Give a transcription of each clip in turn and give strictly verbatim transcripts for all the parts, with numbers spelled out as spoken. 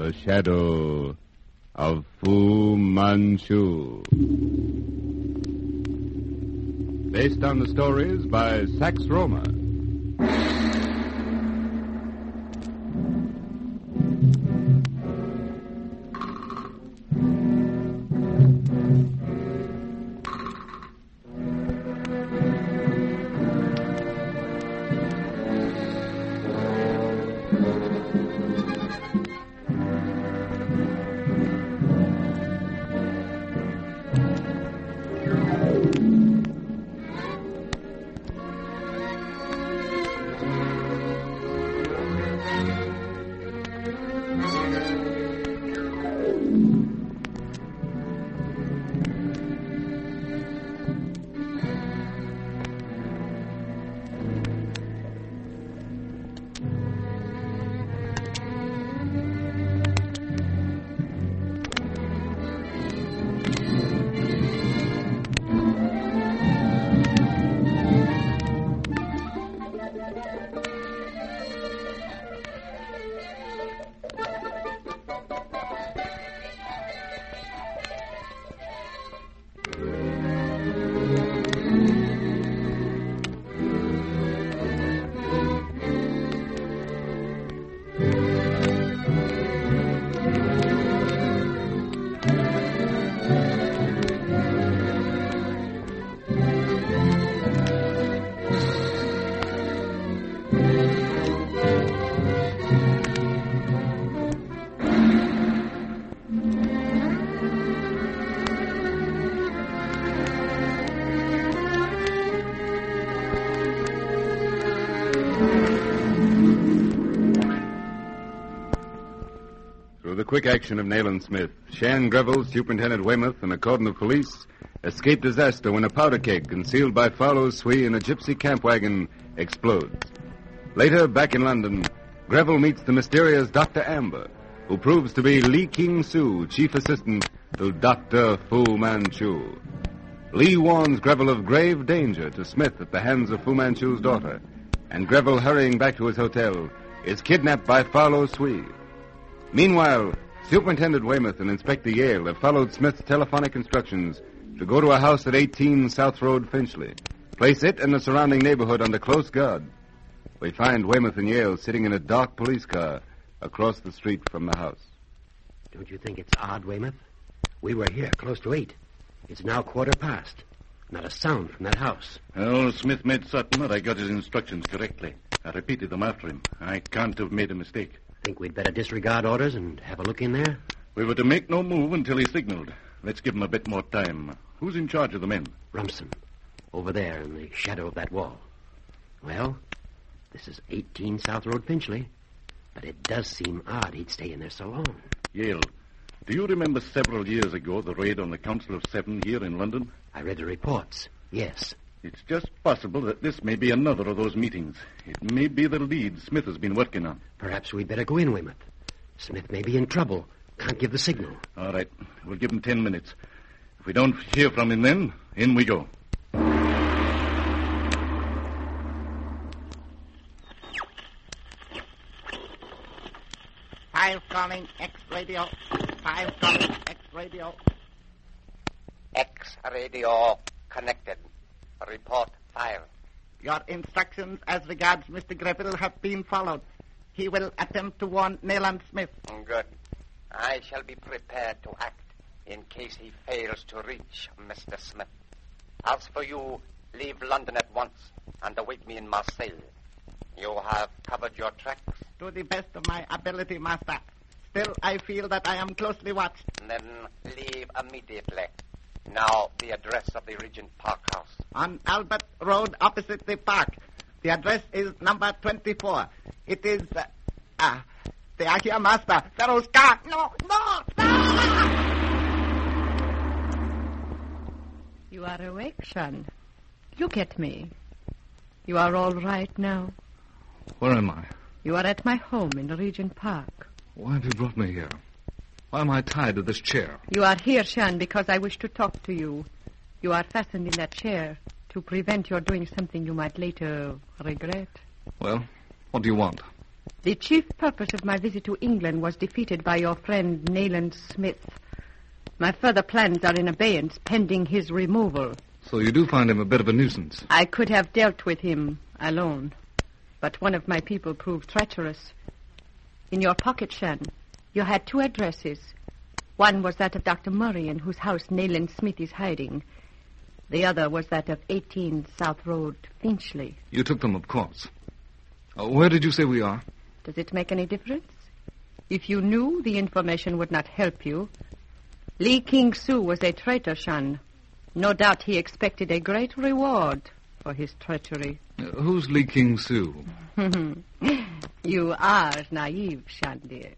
The Shadow of Fu Manchu. Based on the stories by Sax Roma. The quick action of Nayland Smith, Shan Greville, Superintendent Weymouth, and a cordon of police escape disaster when a powder keg concealed by Farlow Swee in a gypsy camp wagon explodes. Later, back in London, Greville meets the mysterious Doctor Amber, who proves to be Lee King Soo, chief assistant to Doctor Fu Manchu. Lee warns Greville of grave danger to Smith at the hands of Fu Manchu's daughter, and Greville, hurrying back to his hotel, is kidnapped by Farlow Swee. Meanwhile, Superintendent Weymouth and Inspector Yale have followed Smith's telephonic instructions to go to a house at eighteen South Road, Finchley. Place it and the surrounding neighborhood under close guard. We find Weymouth and Yale sitting in a dark police car across the street from the house. Don't you think it's odd, Weymouth? We were here close to eight. It's now quarter past. Not a sound from that house. Well, Smith made certain that I got his instructions correctly. I repeated them after him. I can't have made a mistake. Think we'd better disregard orders and have a look in there? We were to make no move until he signaled. Let's give him a bit more time. Who's in charge of the men? Rumson. Over there in the shadow of that wall. Well, this is eighteen South Road, Finchley. But it does seem odd he'd stay in there so long. Yale, do you remember several years ago the raid on the Council of Seven here in London? I read the reports. Yes. It's just possible that this may be another of those meetings. It may be the lead Smith has been working on. Perhaps we'd better go in, Weymouth. Smith may be in trouble. Can't give the signal. All right. We'll give him ten minutes. If we don't hear from him then, in we go. Five calling X radio. Five calling X radio. X radio connected. Report five. Your instructions as regards Mister Greville have been followed. He will attempt to warn Nayland Smith. Good. I shall be prepared to act in case he fails to reach Mister Smith. As for you, leave London at once and await me in Marseille. You have covered your tracks? To the best of my ability, Master. Still, I feel that I am closely watched. Then leave immediately. Now, the address of the Regent Park House. On Albert Road, opposite the park. The address is number twenty-four. It is... Uh, ah, they are here, Master. Pharaoh's car. No, no! You are awake, Shan. Look at me. You are all right now. Where am I? You are at my home in the Regent Park. Why have you brought me here? Why am I tied to this chair? You are here, Shan, because I wish to talk to you. You are fastened in that chair to prevent your doing something you might later regret. Well, what do you want? The chief purpose of my visit to England was defeated by your friend Nayland Smith. My further plans are in abeyance, pending his removal. So you do find him a bit of a nuisance? I could have dealt with him alone, but one of my people proved treacherous. In your pocket, Shan, you had two addresses. One was that of Doctor Murray, in whose house Nayland Smith is hiding. The other was that of eighteen South Road, Finchley. You took them, of course. Uh, where did you say we are? Does it make any difference? If you knew, the information would not help you. Lee King-Soo was a traitor, Shan. No doubt he expected a great reward for his treachery. Uh, who's Lee King-Soo? You are naive, Shan, dear.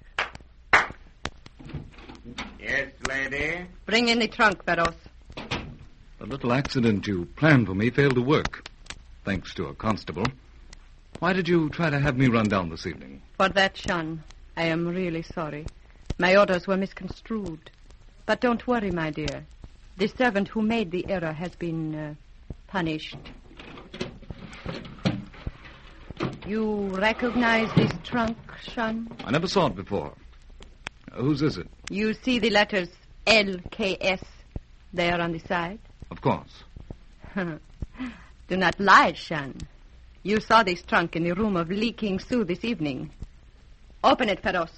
Yes, lady? Bring in the trunk, Barros. The little accident you planned for me failed to work, thanks to a constable. Why did you try to have me run down this evening? For that, Shan, I am really sorry. My orders were misconstrued. But don't worry, my dear. The servant who made the error has been uh, punished. You recognize this trunk, Shan? I never saw it before. Uh, whose is it? You see the letters L K S there on the side? Of course. Do not lie, Shan. You saw this trunk in the room of Lee King-Soo this evening. Open it, Feroz.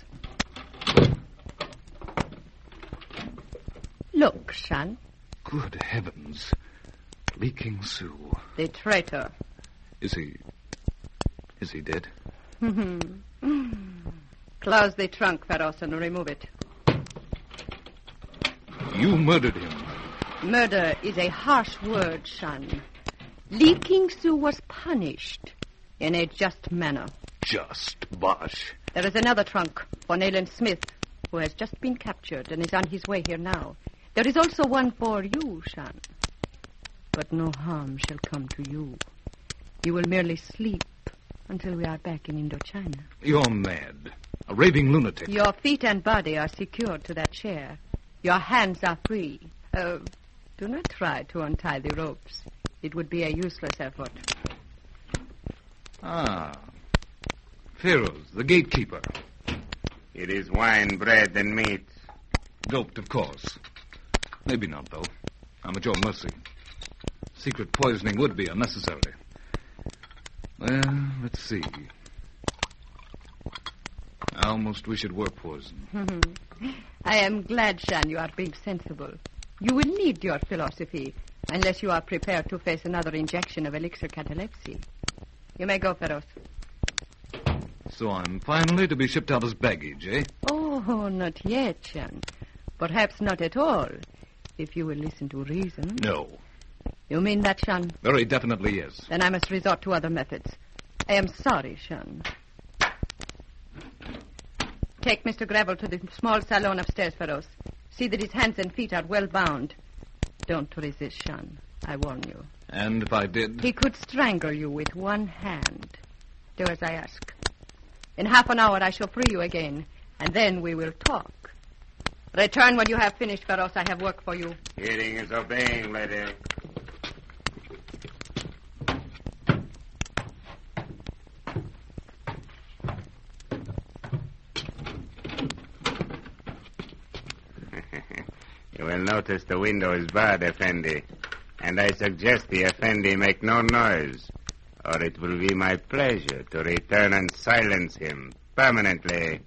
Look, Shan. Good heavens. Lee King-Soo. The traitor. Is he... is he dead? Close the trunk, Feroz, and remove it. You murdered him. Murder is a harsh word, Shan. Lee King-Soo was punished in a just manner. Just bosh. There is another trunk for Nayland Smith, who has just been captured and is on his way here now. There is also one for you, Shan. But no harm shall come to you. You will merely sleep until we are back in Indochina. You're mad. A raving lunatic. Your feet and body are secured to that chair. Your hands are free. Uh, do not try to untie the ropes. It would be a useless effort. Ah. Feroz, the gatekeeper. It is wine, bread, and meat. Doped, of course. Maybe not, though. I'm at your mercy. Secret poisoning would be unnecessary. Well, let's see. I almost wish it were poison. I am glad, Shan, you are being sensible. You will need your philosophy unless you are prepared to face another injection of elixir catalepsy. You may go, Feroz. So I'm finally to be shipped out as baggage, eh? Oh, not yet, Shan. Perhaps not at all, if you will listen to reason. No. You mean that, Shan? Very definitely yes. Then I must resort to other methods. I am sorry, Shan. Take Mister Gravel to the small salon upstairs, Feroz. See that his hands and feet are well bound. Don't resist, Shan. I warn you. And if I did? He could strangle you with one hand. Do as I ask. In half an hour, I shall free you again, and then we will talk. Return when you have finished, Feroz. I have work for you. Hearing is obeying, lady. You will notice the window is barred, Effendi. And I suggest the Effendi make no noise, or it will be my pleasure to return and silence him permanently.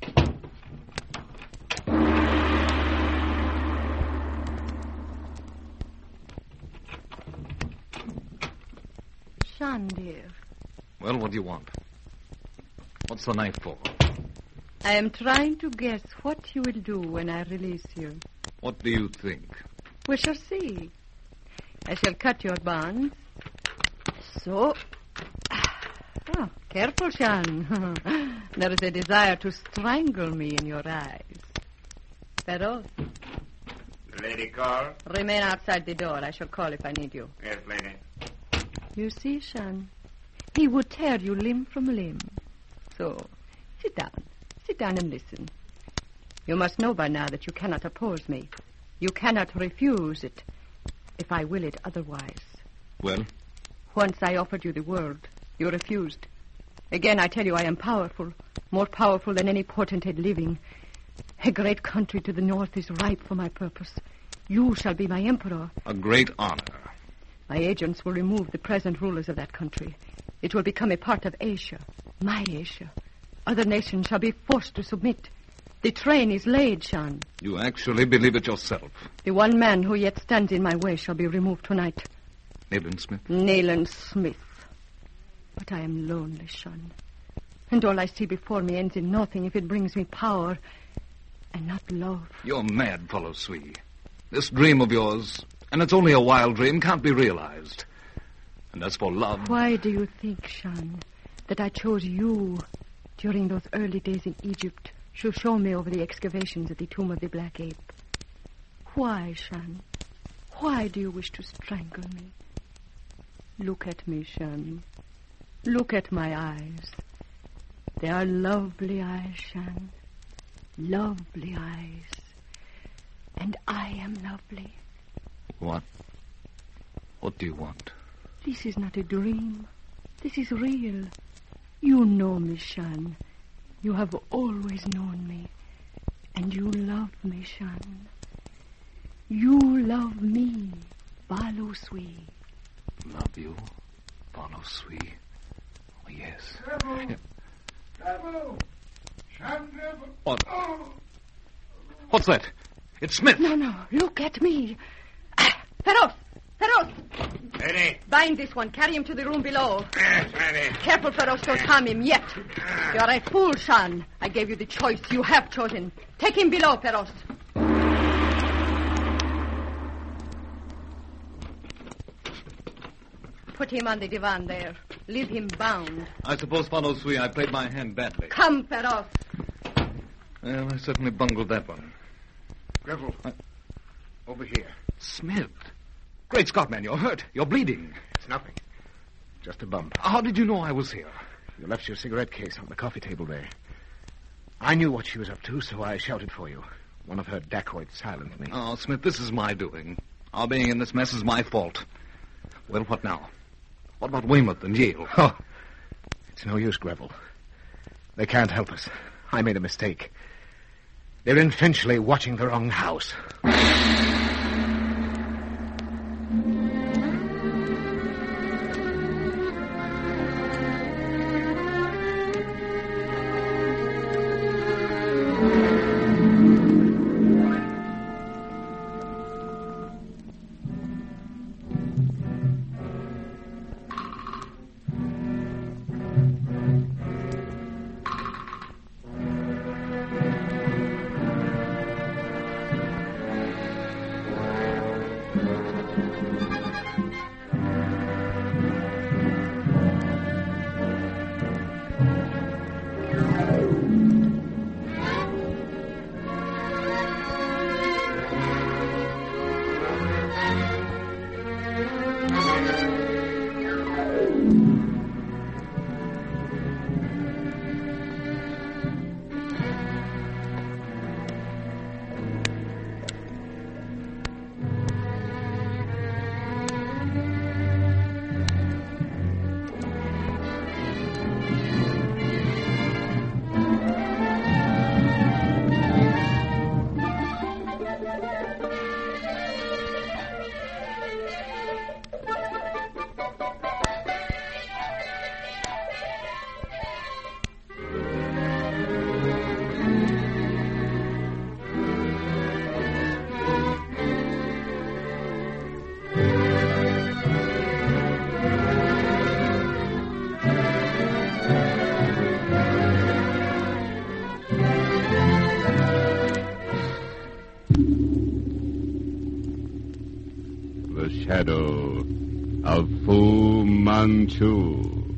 Shan, dear. Well, what do you want? What's the knife for? I am trying to guess what you will do when I release you. What do you think? We shall see. I shall cut your bonds. So. Oh, careful, Shan. There is a desire to strangle me in your eyes. Feroz. The lady call? Remain outside the door. I shall call if I need you. Yes, lady. You see, Shan, he would tear you limb from limb. So, sit down. Sit down and listen. You must know by now that you cannot oppose me. You cannot refuse it if I will it otherwise. Well? Once I offered you the world. You refused. Again, I tell you I am powerful. more powerful than any potentate living. A great country to the north is ripe for my purpose. You shall be my emperor. A great honor. My agents will remove the present rulers of that country. It will become a part of Asia, my Asia. Other nations shall be forced to submit. The train is laid, Shan. You actually believe it yourself? The one man who yet stands in my way shall be removed tonight. Nayland Smith? Nayland Smith. But I am lonely, Shan. And all I see before me ends in nothing if it brings me power and not love. You're mad, Follow Swee. This dream of yours, and it's only a wild dream, can't be realized. And as for love... Why do you think, Shan, that I chose you during those early days in Egypt to show me over the excavations at the tomb of the Black Ape? Why, Shan? Why do you wish to strangle me? Look at me, Shan. Look at my eyes. They are lovely eyes, Shan. Lovely eyes. And I am lovely. What? What do you want? This is not a dream. This is real. You know me, Shan. You have always known me. And you love me, Shan. You love me, Follow Swee. Love you, Follow Swee? Oh, yes. Greville! Yeah. Greville! Shan Greville! What? Oh. What's that? It's Smith. No, no. Look at me. Ah, Feroz! Feroz! Ready? Bind this one. Carry him to the room below. Yes, ready. Careful, Feroz. Don't harm him yet. You're a fool, Shan. I gave you the choice. You have chosen. Take him below, Feroz. Put him on the divan there. Leave him bound. I suppose, Follow Swee, I played my hand badly. Come, Feroz. Well, I certainly bungled that one. Greville, over here. Smith. Great Scott, man, you're hurt. You're bleeding. It's nothing. Just a bump. How did you know I was here? You left your cigarette case on the coffee table there. I knew what she was up to, so I shouted for you. One of her dacoits silenced me. Oh, Smith, this is my doing. Our being in this mess is my fault. Well, what now? What about Weymouth and Yale? Oh, it's no use, Greville. They can't help us. I made a mistake. They're in Finchley watching the wrong house. Shadow of Fu Manchu.